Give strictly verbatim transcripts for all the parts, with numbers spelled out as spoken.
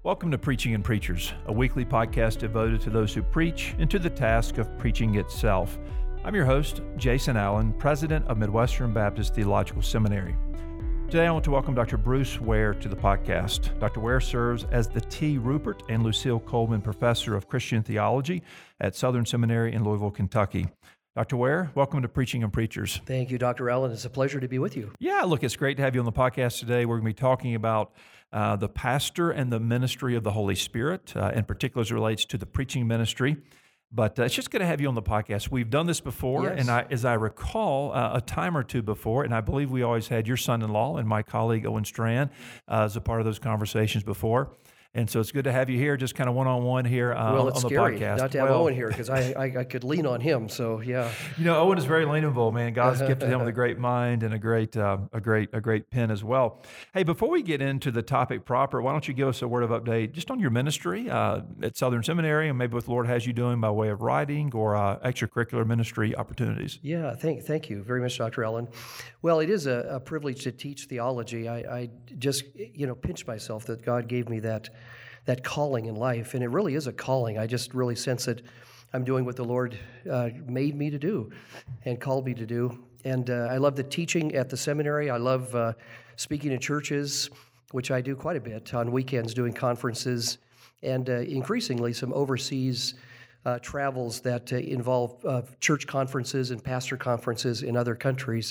Welcome to Preaching and Preachers, a weekly podcast devoted to those who preach and to the task of preaching itself. I'm your host, Jason Allen, president of Midwestern Baptist Theological Seminary. Today I want to welcome Doctor Bruce Ware to the podcast. Doctor Ware serves as the T. Rupert and Lucille Coleman Professor of Christian Theology at Southern Seminary in Louisville, Kentucky. Doctor Ware, welcome to Preaching and Preachers. Thank you, Doctor Allen. It's a pleasure to be with you. Yeah, look, it's great to have you on the podcast today. We're going to be talking about uh, the pastor and the ministry of the Holy Spirit, uh, in particular as it relates to the preaching ministry. But uh, it's just good to have you on the podcast. We've done this before, Yes. and I, as I recall, uh, a time or two before, and I believe we always had your son-in-law and my colleague Owen Strand uh, as a part of those conversations before. And so it's good to have you here, just kind of one-on-one here uh, well, on, it's on the scary podcast. not to have well, Owen here because I, I I could lean on him. So yeah, you know, Owen is very leanable, man. God's gifted him with a great mind and a great, uh, a great, a great pen as well. Hey, before we get into the topic proper, why don't you give us a word of update just on your ministry uh, at Southern Seminary, and maybe what the Lord has you doing by way of writing or uh, extracurricular ministry opportunities. yeah. Thank thank you very much, Doctor Allen. Well, it is a, a privilege to teach theology. I, I just you know pinch myself that God gave me that. that calling in life, and it really is a calling. I just really sense that I'm doing what the Lord uh, made me to do and called me to do. And uh, I love the teaching at the seminary. I love uh, speaking in churches, which I do quite a bit on weekends, doing conferences, and uh, increasingly some overseas uh, travels that uh, involve uh, church conferences and pastor conferences in other countries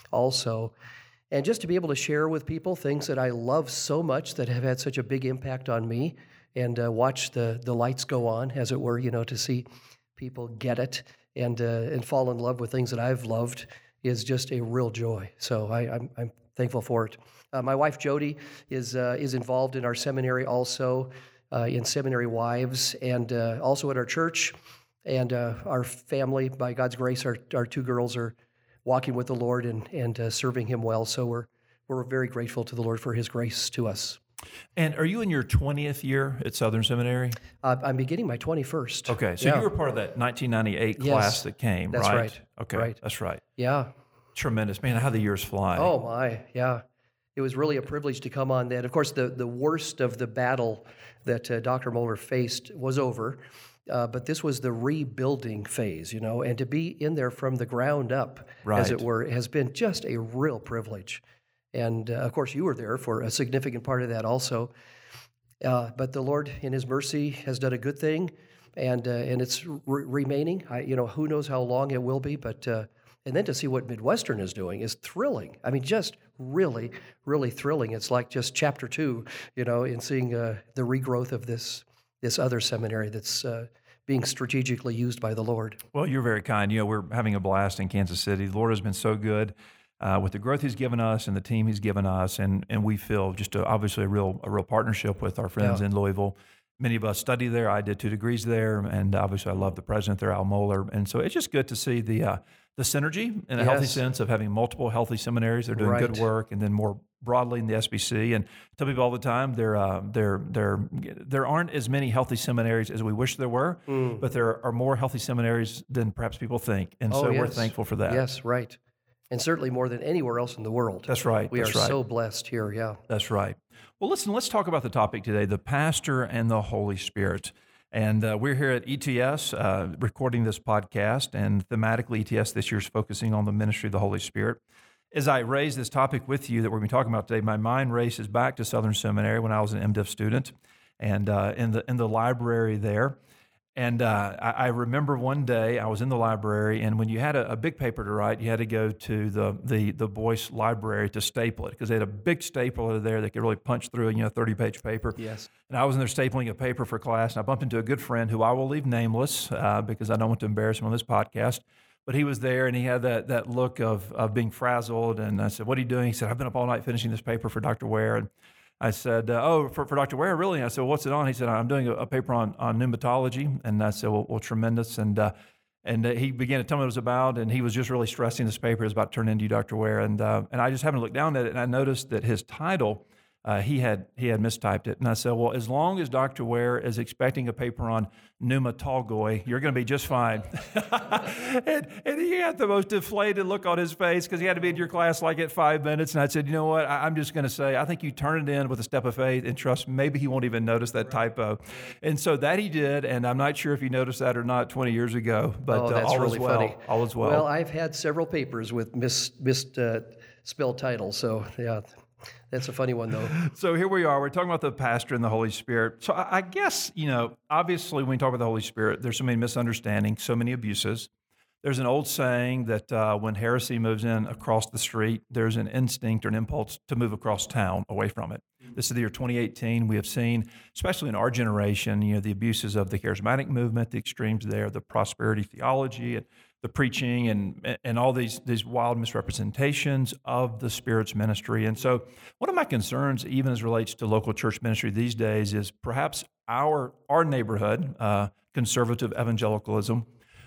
also. And just to be able to share with people things that I love so much that have had such a big impact on me, and uh, watch the the lights go on, as it were, you know, to see people get it and uh, and fall in love with things that I've loved is just a real joy. So I, I'm I'm thankful for it. Uh, my wife Jody is uh, is involved in our seminary also, uh, in Seminary Wives, and uh, also at our church, and uh, our family. By God's grace, our our two girls are walking with the Lord and and uh, serving Him well. So we're we're very grateful to the Lord for His grace to us. And are you in your twentieth year at Southern Seminary? Uh, I'm beginning my twenty-first. Okay, so Yeah. you were part of that nineteen ninety-eight Yes, class that came, that's right? right, Okay, right. that's right. Yeah. Tremendous. Man, how the years fly. Oh my, yeah. It was really a privilege to come on that. Of course, the the worst of the battle that uh, Doctor Moeller faced was over. Uh, but this was the rebuilding phase, you know, and to be in there from the ground up, Right. as it were, has been just a real privilege. And uh, of course, you were there for a significant part of that also. Uh, but the Lord, in His mercy, has done a good thing, and uh, and it's re- remaining. I, you know, who knows how long it will be, but uh, and then to see what Midwestern is doing is thrilling. I mean, just really, really thrilling. It's like just chapter two, you know, in seeing uh, the regrowth of this this other seminary that's uh, being strategically used by the Lord. Well, you're very kind. You know, we're having a blast in Kansas City. The Lord has been so good uh, with the growth He's given us and the team He's given us, and and we feel just a, obviously a real a real partnership with our friends Yeah. in Louisville. Many of us study there. I did two degrees there, and obviously I love the president there, Al Moeller. And so it's just good to see the uh, the synergy in a healthy Yes. sense of having multiple healthy seminaries. They're doing good Right. work, and then more broadly in the S B C. And I tell people all the time, there uh, there there there aren't as many healthy seminaries as we wish there were, Mm. but there are more healthy seminaries than perhaps people think, and Oh, so we're yes. thankful for that. Yes, right. And certainly more than anywhere else in the world. That's right. We That's are right. so blessed here, yeah. That's right. Well, listen, let's talk about the topic today, the pastor and the Holy Spirit. And uh, we're here at E T S uh, recording this podcast, and thematically E T S this year is focusing on the ministry of the Holy Spirit. As I raise this topic with you that we're going to be talking about today, my mind races back to Southern Seminary when I was an MDiv student, and uh, in the in the library there. And uh, I, I remember one day I was in the library, and when you had a, a big paper to write, you had to go to the the the Boyce Library to staple it, because they had a big stapler there that could really punch through a you know thirty-page paper. Yes. And I was in there stapling a paper for class, and I bumped into a good friend who I will leave nameless uh, because I don't want to embarrass him on this podcast. But he was there, and he had that that look of of being frazzled. And I said, "What are you doing?" He said, "I've been up all night finishing this paper for Doctor Ware." And I said, uh, "Oh, for, for Doctor Ware, really?" And I said, well, "What's it on?" He said, "I'm doing a, a paper on, on pneumatology." And I said, "Well, well tremendous." And uh, and uh, he began to tell me what it was about, and he was just really stressing this paper is about to turn into you, Doctor Ware. And uh, and I just happened to look down at it, and I noticed that his title uh, he had he had mistyped it. And I said, well, as long as Doctor Ware is expecting a paper on Pneuma Tolgoi, you're going to be just fine. and, and he had the most deflated look on his face because he had to be in your class like at five minutes. And I said, you know what? I, I'm just going to say, I think you turn it in with a step of faith and trust maybe he won't even notice that typo. And so that he did, and I'm not sure if he noticed that or not twenty years ago, but oh, that's uh, all really is well. funny. All is well. Well, I've had several papers with mis, missed uh, spelled titles, so yeah. That's a funny one, though. So here we are. We're talking about the pastor and the Holy Spirit. So I, I guess, you know, obviously when we talk about the Holy Spirit, there's so many misunderstandings, so many abuses. There's an old saying that uh, when heresy moves in across the street, there's an instinct or an impulse to move across town away from it. This is the year twenty eighteen. We have seen, especially in our generation, you know, the abuses of the charismatic movement, the extremes there, the prosperity theology, and the preaching and and all these these wild misrepresentations of the Spirit's ministry. And so one of my concerns, even as relates to local church ministry these days, is perhaps our our neighborhood, uh, conservative evangelicalism,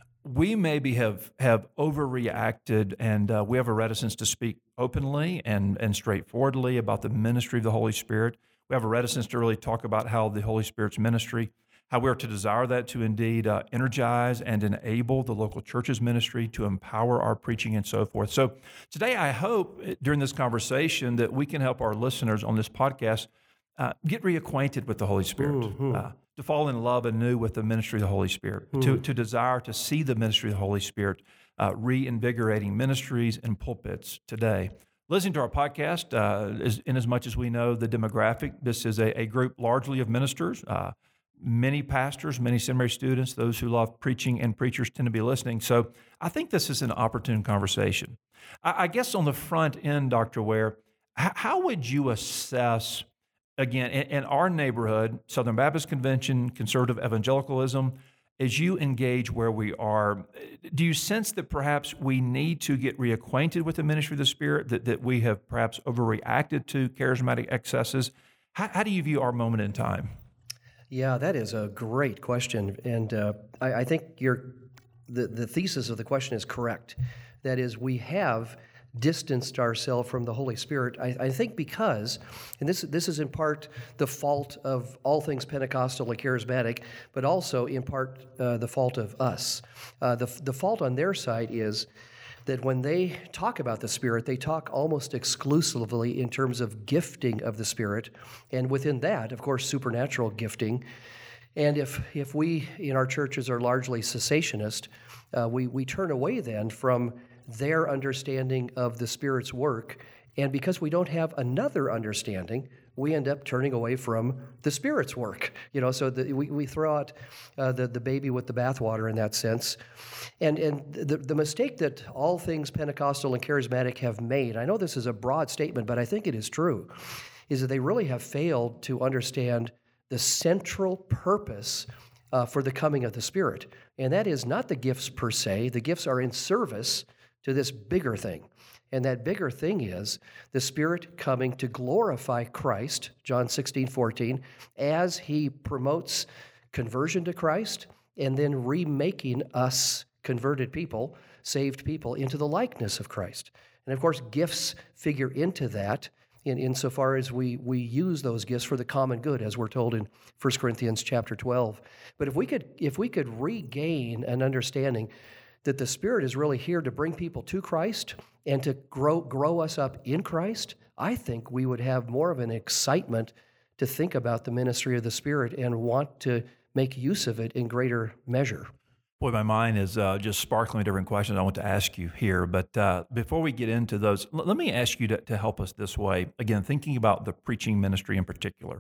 we maybe have have overreacted, and uh, we have a reticence to speak openly and, and straightforwardly about the ministry of the Holy Spirit. We have a reticence to really talk about how the Holy Spirit's ministry, how we are to desire that to indeed uh, energize and enable the local church's ministry, to empower our preaching and so forth. So today I hope during this conversation that we can help our listeners on this podcast uh, get reacquainted with the Holy Spirit, mm-hmm. uh, to fall in love anew with the ministry of the Holy Spirit, mm-hmm. to, to desire to see the ministry of the Holy Spirit uh, reinvigorating ministries and pulpits today. Listening to our podcast, uh, is, in as much as we know the demographic, this is a, a group largely of ministers, uh, many pastors, many seminary students, those who love preaching and preachers tend to be listening. So I think this is an opportune conversation. I, I guess on the front end, Doctor Ware, h- how would you assess, again, in, in our neighborhood, Southern Baptist Convention, conservative evangelicalism, as you engage where we are, do you sense that perhaps we need to get reacquainted with the ministry of the Spirit, that, that we have perhaps overreacted to charismatic excesses? How, how do you view our moment in time? Yeah, that is a great question, and uh, I, I think your the, the thesis of the question is correct. That is, we have distanced ourselves from the Holy Spirit, I, I think because, and this this is in part the fault of all things Pentecostal and charismatic, but also in part uh, the fault of us. Uh, the, the fault on their side is that when they talk about the Spirit, they talk almost exclusively in terms of gifting of the Spirit, and within that, of course, supernatural gifting. And if if we in our churches are largely cessationist, uh, we, we turn away then from their understanding of the Spirit's work, and because we don't have another understanding, we end up turning away from the Spirit's work. You know, so the, we, we throw out uh, the, the baby with the bathwater in that sense. And and the, the mistake that all things Pentecostal and charismatic have made, I know this is a broad statement, but I think it is true, is that they really have failed to understand the central purpose uh, for the coming of the Spirit. And that is not the gifts per se. The gifts are in service to this bigger thing. And that bigger thing is the Spirit coming to glorify Christ, John sixteen fourteen, as he promotes conversion to Christ and then remaking us converted people, saved people, into the likeness of Christ. And of course, gifts figure into that in insofar as we, we use those gifts for the common good, as we're told in First Corinthians chapter twelve. But if we could if we could regain an understanding that the Spirit is really here to bring people to Christ and to grow grow us up in Christ, I think we would have more of an excitement to think about the ministry of the Spirit and want to make use of it in greater measure. Boy, my mind is uh, just sparkling with different questions I want to ask you here. But uh, before we get into those, l- let me ask you to, to help us this way. Again, thinking about the preaching ministry in particular.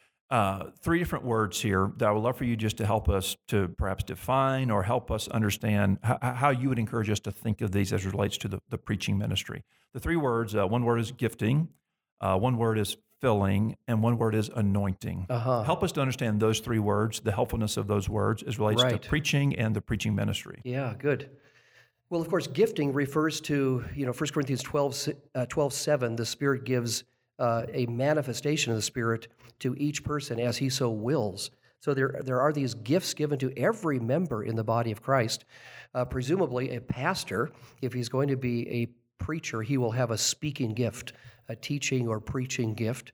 Uh, three different words here that I would love for you just to help us to perhaps define or help us understand how, how you would encourage us to think of these as it relates to the, the preaching ministry. The three words, uh, one word is gifting, uh, one word is filling, and one word is anointing. Uh-huh. Help us to understand those three words, the helpfulness of those words as relates right. to preaching and the preaching ministry. Yeah, good. Well, of course, gifting refers to, you know, First Corinthians twelve, uh, twelve seven, the Spirit gives uh, a manifestation of the Spirit to each person as he so wills. So there, there are these gifts given to every member in the body of Christ. Uh, presumably, a pastor, if he's going to be a preacher, he will have a speaking gift, a teaching or preaching gift.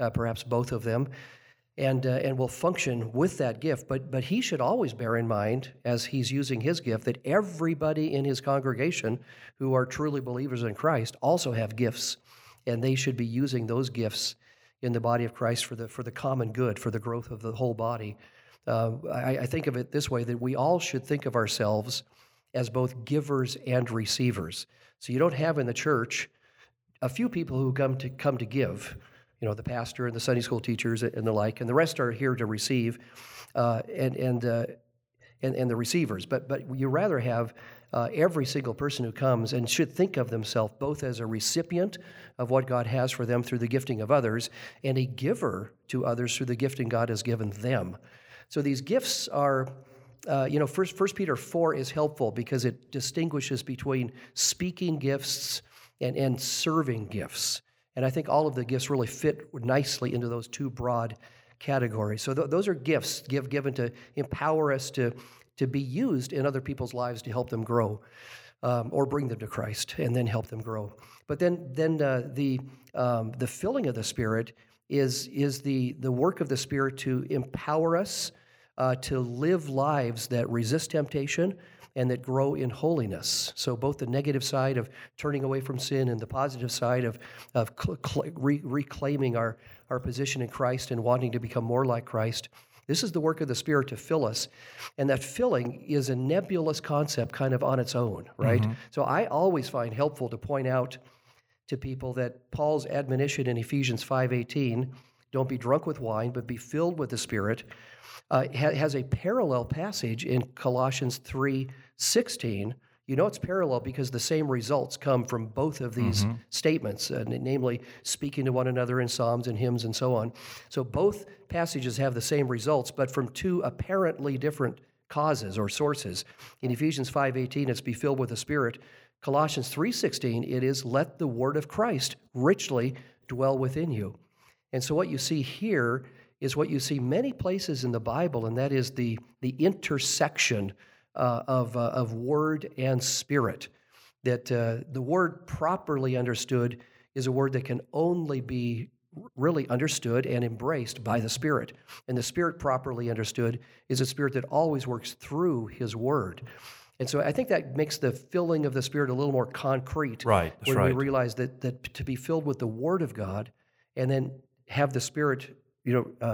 uh, perhaps both of them, and uh, and will function with that gift. But but he should always bear in mind, as he's using his gift, that everybody in his congregation who are truly believers in Christ also have gifts, and they should be using those gifts in the body of Christ for the for the common good, for the growth of the whole body. Uh, I, I think of it this way, that we all should think of ourselves as both givers and receivers. So you don't have in the church a few people who come to come to give, you know, the pastor and the Sunday school teachers and the like, and the rest are here to receive, uh, and and, uh, and and the receivers. But but you rather have uh, every single person who comes and should think of themselves both as a recipient of what God has for them through the gifting of others, and a giver to others through the gifting God has given them. So these gifts are, uh, you know, First First Peter four is helpful because it distinguishes between speaking gifts and, and serving gifts. And I think all of the gifts really fit nicely into those two broad categories. So th- those are gifts give, given to empower us to, to be used in other people's lives to help them grow, um, or bring them to Christ and then help them grow. But then then uh, the um, the filling of the Spirit is is the the work of the Spirit to empower us uh, to live lives that resist temptation and that grow in holiness. So both the negative side of turning away from sin and the positive side of of cl- cl- re- reclaiming our, our position in Christ and wanting to become more like Christ. This is the work of the Spirit to fill us. And that filling is a nebulous concept kind of on its own, right? Mm-hmm. So I always find helpful to point out to people that Paul's admonition in Ephesians five eighteen, don't be drunk with wine, but be filled with the Spirit, uh, ha- has a parallel passage in Colossians three sixteen. You know it's parallel because the same results come from both of these mm-hmm. statements, uh, namely speaking to one another in psalms and hymns and so on. So both passages have the same results, but from two apparently different causes or sources. In Ephesians five eighteen, it's be filled with the Spirit. Colossians three sixteen, it is let the word of Christ richly dwell within you. And so what you see here is what you see many places in the Bible, and that is the, the intersection uh, of, uh, of word and spirit. That uh, the word properly understood is a word that can only be really understood and embraced by the Spirit. And the Spirit properly understood is a Spirit that always works through His Word. And so I think that makes the filling of the Spirit a little more concrete. Right, that's when right. we realize that that to be filled with the Word of God and then have the Spirit, you know, uh,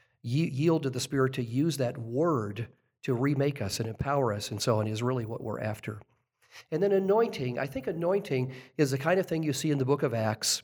y- yield to the Spirit to use that Word to remake us and empower us and so on is really what we're after. And then anointing, I think anointing is the kind of thing you see in the book of Acts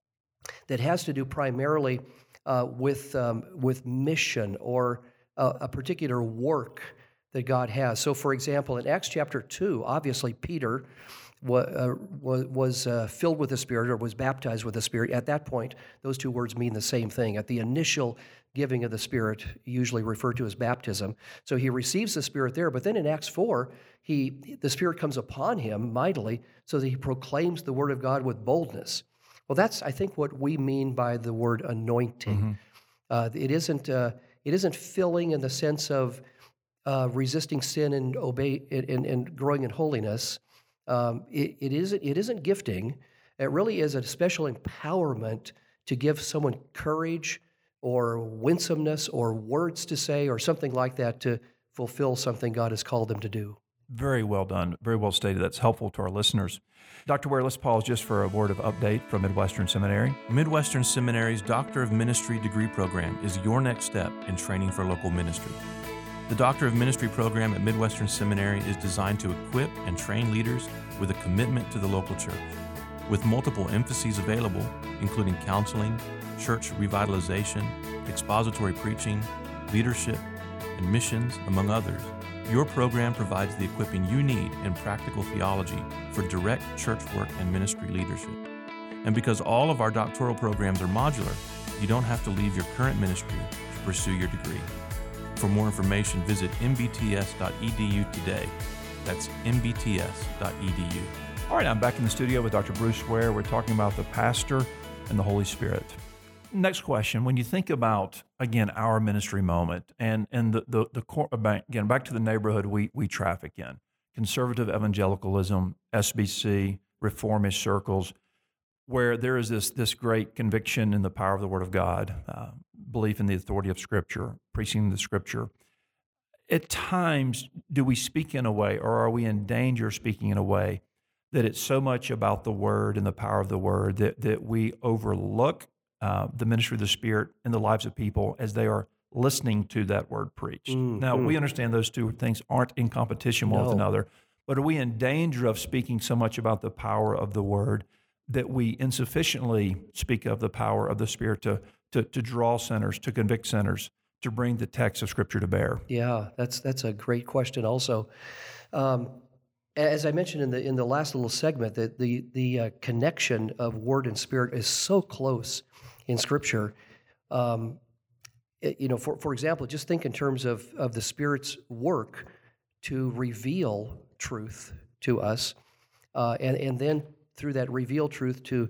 that has to do primarily uh, with um, with mission or a, a particular work that God has. So, for example, in Acts chapter two, obviously Peter wa- uh, was, was uh, filled with the Spirit or was baptized with the Spirit. At that point, those two words mean the same thing. At the initial giving of the Spirit, usually referred to as baptism. So he receives the Spirit there, but then in Acts four, he the Spirit comes upon him mightily so that he proclaims the Word of God with boldness. Well, that's, I think, what we mean by the word anointing. Mm-hmm. Uh, it isn't uh, it isn't filling in the sense of uh, resisting sin and obey and, and growing in holiness. Um, it, it isn't it isn't gifting. It really is a special empowerment to give someone courage or winsomeness or words to say or something like that to fulfill something God has called them to do. Very well done. Very well stated. That's helpful to our listeners. Doctor Ware, let's pause just for a word of update from Midwestern Seminary. Midwestern Seminary's Doctor of Ministry degree program is your next step in training for local ministry. The Doctor of Ministry program at Midwestern Seminary is designed to equip and train leaders with a commitment to the local church. With multiple emphases available, including counseling, church revitalization, expository preaching, leadership, and missions, among others, your program provides the equipping you need in practical theology for direct church work and ministry leadership. And because all of our doctoral programs are modular, you don't have to leave your current ministry to pursue your degree. For more information, visit m b t s dot e d u today. That's m b t s dot e d u. All right, I'm back in the studio with Doctor Bruce Ware. We're talking about the pastor and the Holy Spirit. Next question, when you think about, again, our ministry moment and, and the, the, the core, again, back to the neighborhood we, we traffic in, conservative evangelicalism, S B C, reformist circles, where there is this this great conviction in the power of the Word of God, uh, belief in the authority of Scripture, preaching the Scripture. At times, do we speak in a way, or are we in danger of speaking in a way that it's so much about the Word and the power of the Word that, that we overlook uh, the ministry of the Spirit in the lives of people as they are listening to that Word preached? Mm, Now, mm. we understand those two things aren't in competition one with No. another, but are we in danger of speaking so much about the power of the Word that we insufficiently speak of the power of the Spirit to, to, to draw sinners, to convict sinners, to bring the text of Scripture to bear? Yeah, that's that's a great question. Also, um, as I mentioned in the in the last little segment, that the the uh, connection of Word and Spirit is so close in Scripture. Um, it- you know, for for example, just think in terms of of the Spirit's work to reveal truth to us, uh, and and then through that revealed truth to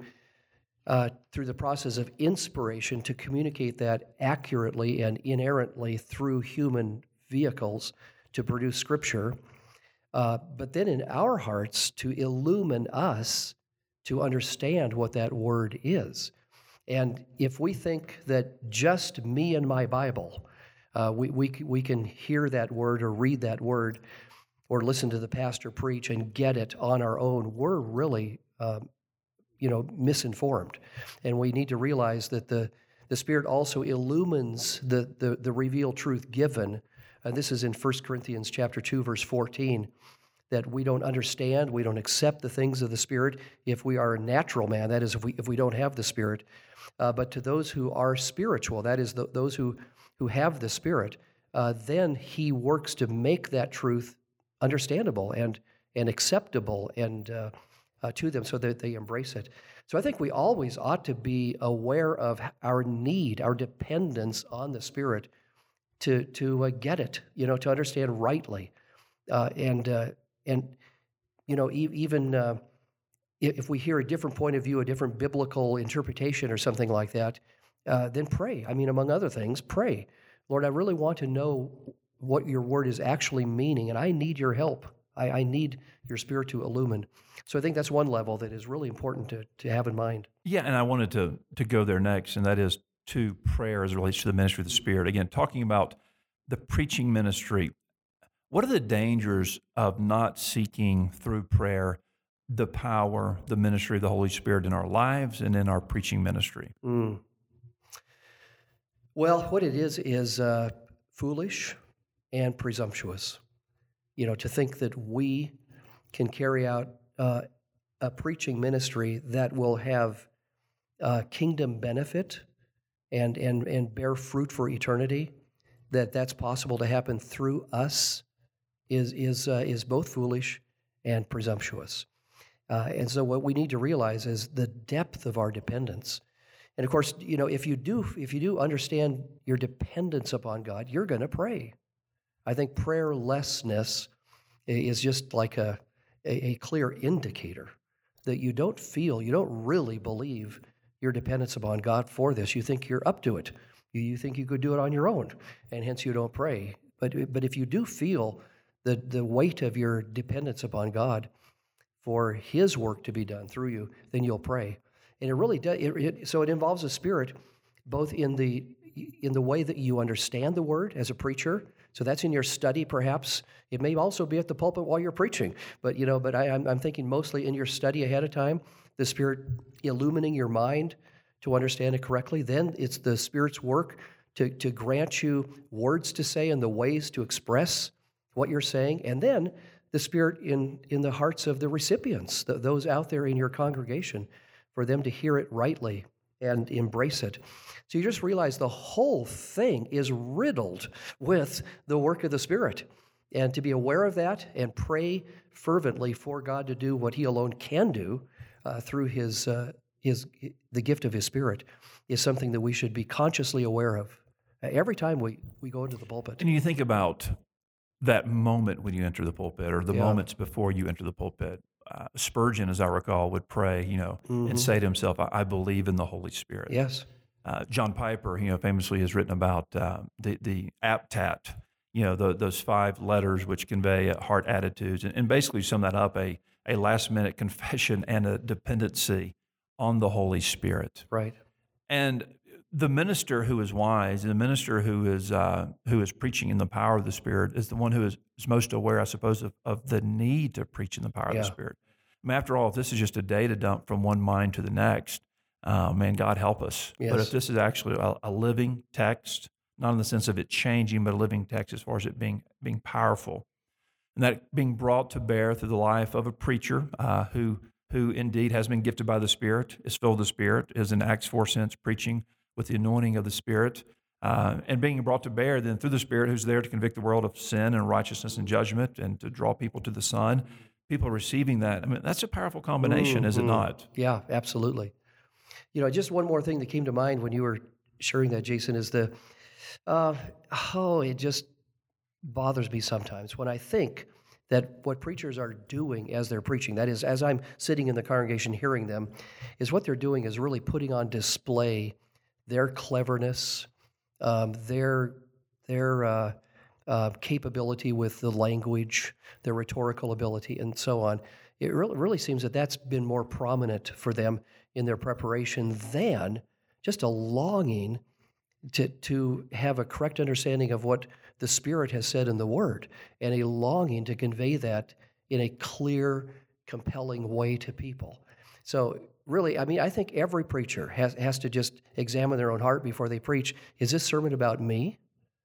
uh, through the process of inspiration to communicate that accurately and inerrantly through human vehicles to produce Scripture, uh, but then in our hearts to illumine us to understand what that word is. And if we think that just me and my Bible, uh, we, we, c- we can hear that word or read that word or listen to the pastor preach and get it on our own, we're really um, you know, misinformed. And we need to realize that the, the Spirit also illumines the, the, the revealed truth given. And this is in First Corinthians chapter two, verse fourteen, that we don't understand, we don't accept the things of the Spirit if we are a natural man, that is, if we, if we don't have the Spirit. Uh, but to those who are spiritual, that is, the, those who, who have the Spirit, uh, then He works to make that truth understandable and, and acceptable and uh, uh, to them so that they embrace it. So I think we always ought to be aware of our need, our dependence on the Spirit to to uh, get it, you know, to understand rightly, uh, and uh, and you know, e- even uh, if if we hear a different point of view, a different biblical interpretation, or something like that, uh, then pray. I mean, among other things, pray, Lord, I really want to know what your word is actually meaning, and I need your help. I, I need your Spirit to illumine. So I think that's one level that is really important to, to have in mind. Yeah, and I wanted to to go there next, and that is to prayer as it relates to the ministry of the Spirit. Again, talking about the preaching ministry, what are the dangers of not seeking through prayer the power, the ministry of the Holy Spirit in our lives and in our preaching ministry? Mm. Well, what it is is uh, foolish and presumptuous. You know, to think that we can carry out uh, a preaching ministry that will have uh, kingdom benefit and and and bear fruit for eternity, that that's possible to happen through us, is is uh, is both foolish and presumptuous. Uh, and so, what we need to realize is the depth of our dependence. And of course, you know, if you do if you do understand your dependence upon God, you're going to pray. I think prayerlessness is just like a, a, a clear indicator that you don't feel, you don't really believe your dependence upon God for this. You think you're up to it. You, you think you could do it on your own, and hence you don't pray. But but if you do feel the, the weight of your dependence upon God for His work to be done through you, then you'll pray. And it really does. It, it, so it involves the Spirit, both in the in the way that you understand the Word as a preacher. So that's in your study, perhaps. It may also be at the pulpit while you're preaching. But you know, but I, I'm, I'm thinking mostly in your study ahead of time, the Spirit illumining your mind to understand it correctly. Then it's the Spirit's work to to grant you words to say and the ways to express what you're saying, and then the Spirit in in the hearts of the recipients, the, those out there in your congregation, for them to hear it rightly and embrace it. So you just realize the whole thing is riddled with the work of the Spirit. And to be aware of that and pray fervently for God to do what He alone can do uh, through His uh, His the gift of His Spirit is something that we should be consciously aware of uh, every time we, we go into the pulpit. And you think about that moment when you enter the pulpit, or the Yeah. moments before you enter the pulpit. Uh, Spurgeon, as I recall, would pray, you know, Mhm. and say to himself, I, I believe in the Holy Spirit. Yes. Uh, John Piper, you know, famously has written about uh, the, the aptat, you know, the, those five letters which convey uh, heart attitudes, and, and basically sum that up, a, a last-minute confession and a dependency on the Holy Spirit. Right. And the minister who is wise, the minister who is uh, who is preaching in the power of the Spirit, is the one who is, is most aware, I suppose, of, of the need to preach in the power Yeah. of the Spirit. I mean, after all, if this is just a data dump from one mind to the next, uh, man, God help us. Yes. But if this is actually a, a living text, not in the sense of it changing, but a living text as far as it being being powerful, and that being brought to bear through the life of a preacher uh, who who indeed has been gifted by the Spirit, is filled with the Spirit, is in Acts four sense preaching with the anointing of the Spirit, uh, and being brought to bear then through the Spirit, who's there to convict the world of sin and righteousness and judgment and to draw people to the Son. People receiving that, I mean, that's a powerful combination, is it Mhm. not? Yeah, absolutely. You know, just one more thing that came to mind when you were sharing that, Jason, is the, uh, oh, it just bothers me sometimes when I think that what preachers are doing as they're preaching, that is, as I'm sitting in the congregation hearing them, is what they're doing is really putting on display their cleverness, um, their their uh, uh, capability with the language, their rhetorical ability, and so on. It really, really seems that that's been more prominent for them in their preparation than just a longing to to have a correct understanding of what the Spirit has said in the Word, and a longing to convey that in a clear, compelling way to people. So really, I mean, I think every preacher has, has to just examine their own heart before they preach. Is this sermon about me,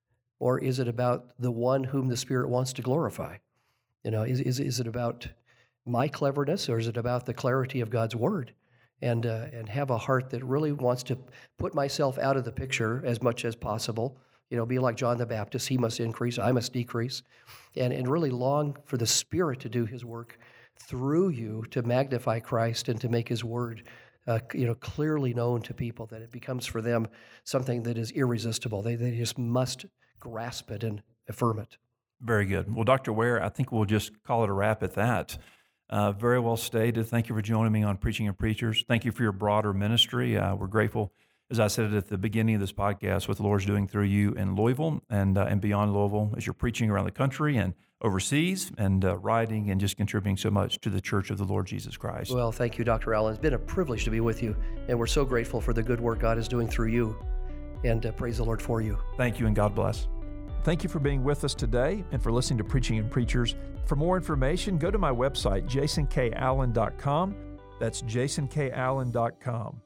or is it about the one whom the Spirit wants to glorify? You know, is is, is it about my cleverness, or is it about the clarity of God's Word? And uh, and have a heart that really wants to put myself out of the picture as much as possible. You know, be like John the Baptist. He must increase, I must decrease. And, and really long for the Spirit to do His work through you to magnify Christ and to make His Word uh, you know, clearly known to people, that it becomes for them something that is irresistible. They, they just must grasp it and affirm it. Very good. Well, Doctor Ware, I think we'll just call it a wrap at that. Uh, very well stated. Thank you for joining me on Preaching and Preachers. Thank you for your broader ministry. Uh, we're grateful, as I said at the beginning of this podcast, what the Lord's doing through you in Louisville and uh, and beyond Louisville, as you're preaching around the country and overseas and uh, writing and just contributing so much to the Church of the Lord Jesus Christ. Well, thank you, Doctor Allen. It's been a privilege to be with you, and we're so grateful for the good work God is doing through you, and uh, praise the Lord for you. Thank you, and God bless. Thank you for being with us today and for listening to Preaching and Preachers. For more information, go to my website, jason k allen dot com. That's jason k allen dot com.